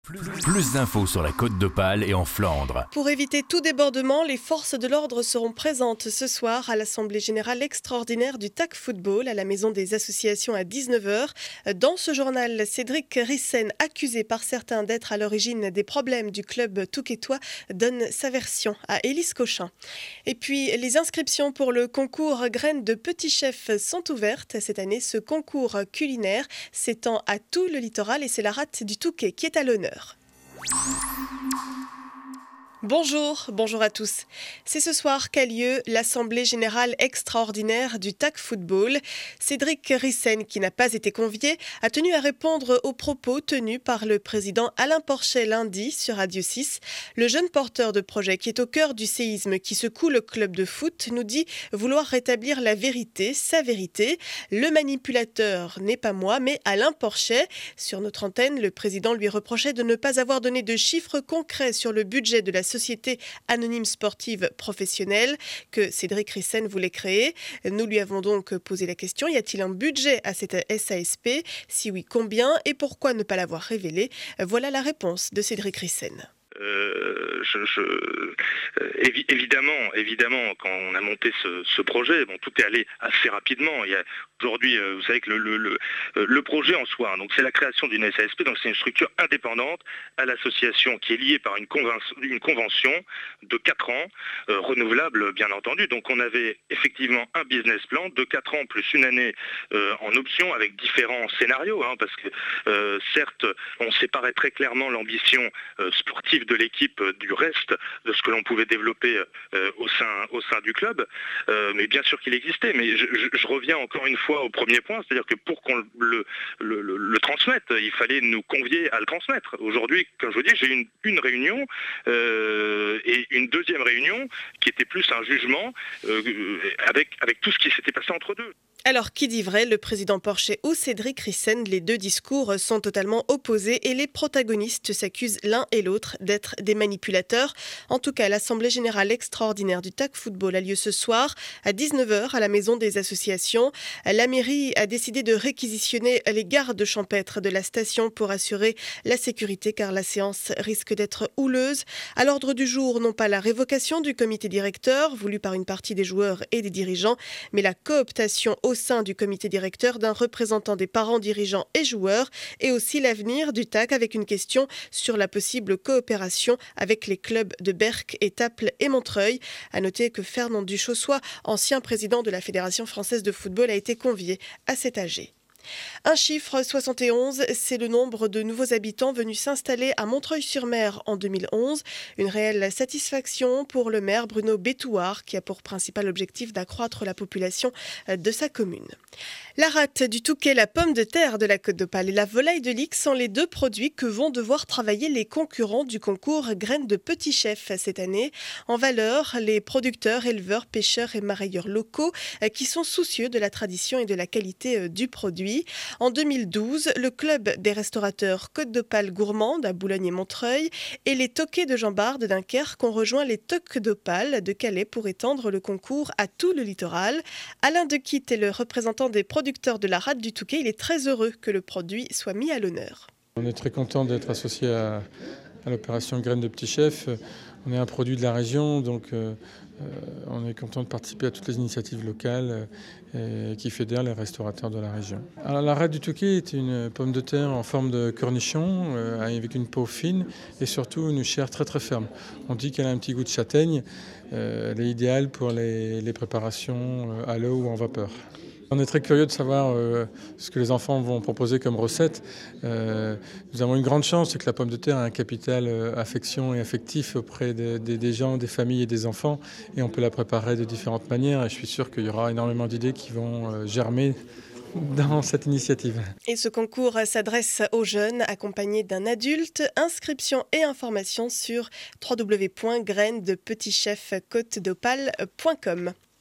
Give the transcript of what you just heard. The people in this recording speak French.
Plus d'infos sur la Côte d'Opale et en Flandre. Pour éviter tout débordement, les forces de l'ordre seront présentes ce soir à l'Assemblée générale extraordinaire du TAC Football à la Maison des Associations à 19h. Dans ce journal, Cédric Rissen, accusé par certains d'être à l'origine des problèmes du club touquetois, donne sa version à Élise Cochin. Et puis, les inscriptions pour le concours Graines de Petits Chefs sont ouvertes. Cette année, ce concours culinaire s'étend à tout le littoral et c'est la rate du Touquet qui est à l'honneur. Bonjour à tous. C'est ce soir qu'a lieu l'Assemblée générale extraordinaire du TAC Football. Cédric Rissen, qui n'a pas été convié, a tenu à répondre aux propos tenus par le président Alain Porchet lundi sur Radio 6. Le jeune porteur de projet qui est au cœur du séisme qui secoue le club de foot nous dit vouloir rétablir la vérité, sa vérité. Le manipulateur n'est pas moi, mais Alain Porchet. Sur notre antenne, le président lui reprochait de ne pas avoir donné de chiffres concrets sur le budget de la société anonyme sportive professionnelle que Cédric Rissen voulait créer. Nous lui avons donc posé la question, y a-t-il un budget à cette SASP? Si oui, combien? Et pourquoi ne pas l'avoir révélé? Voilà la réponse de Cédric Rissen. Évidemment, quand on a monté ce projet, tout est allé assez rapidement. Aujourd'hui, vous savez que le projet en soi, donc c'est la création d'une SASP, donc c'est une structure indépendante à l'association qui est liée par une convention de 4 ans, renouvelable bien entendu. Donc on avait effectivement un business plan de 4 ans plus une année en option avec différents scénarios, parce que certes, on séparait très clairement l'ambition sportive de l'équipe du reste de ce que l'on pouvait développer au sein du club, mais bien sûr qu'il existait. Mais je reviens encore une fois au premier point, c'est-à-dire que pour qu'on le transmette, il fallait nous convier à le transmettre. Aujourd'hui, comme je vous dis, j'ai eu une réunion et une deuxième réunion qui était plus un jugement avec tout ce qui s'était passé entre deux. Alors, qui dit vrai, le président Porchet ou Cédric Rissen? Les deux discours sont totalement opposés et les protagonistes s'accusent l'un et l'autre d'être des manipulateurs. En tout cas, l'Assemblée générale extraordinaire du TAC Football a lieu ce soir à 19h à la Maison des Associations. La mairie a décidé de réquisitionner les gardes champêtres de la station pour assurer la sécurité car la séance risque d'être houleuse. À l'ordre du jour, non pas la révocation du comité directeur voulu par une partie des joueurs et des dirigeants, mais la cooptation au sein du comité directeur d'un représentant des parents, dirigeants et joueurs et aussi l'avenir du TAC avec une question sur la possible coopération avec les clubs de Berck, Étaples et Montreuil. À noter que Fernand Duchossois, ancien président de la Fédération française de football, a été convié à cet AG. Un chiffre, 71, c'est le nombre de nouveaux habitants venus s'installer à Montreuil-sur-Mer en 2011. Une réelle satisfaction pour le maire Bruno Bétouard qui a pour principal objectif d'accroître la population de sa commune. La rate du Touquet, la pomme de terre de la Côte d'Opale et la volaille de Lix sont les deux produits que vont devoir travailler les concurrents du concours Graines de Petits Chefs cette année. En valeur, les producteurs, éleveurs, pêcheurs et marailleurs locaux qui sont soucieux de la tradition et de la qualité du produit. En 2012, le club des restaurateurs Côte d'Opale Gourmande à Boulogne et Montreuil et les Toquets de Jean Bart de Dunkerque ont rejoint les Tocs d'Opale de Calais pour étendre le concours à tout le littoral. Alain Dequitte est le représentant des producteurs de la rate du Touquet. Il est très heureux que le produit soit mis à l'honneur. On est très content d'être associé à l'opération Graines de Petits Chefs. On est un produit de la région, donc on est content de participer à toutes les initiatives locales qui fédèrent les restaurateurs de la région. Alors, la rate du Touquet est une pomme de terre en forme de cornichon avec une peau fine et surtout une chair très très ferme. On dit qu'elle a un petit goût de châtaigne. Elle est idéale pour les préparations à l'eau ou en vapeur. On est très curieux de savoir ce que les enfants vont proposer comme recette. Nous avons une grande chance, c'est que la pomme de terre a un capital affection et affectif auprès des gens, des familles et des enfants. Et on peut la préparer de différentes manières. Et je suis sûr qu'il y aura énormément d'idées qui vont germer dans cette initiative. Et ce concours s'adresse aux jeunes accompagnés d'un adulte. Inscription et informations sur www.grainespetitschefscotedopale.com.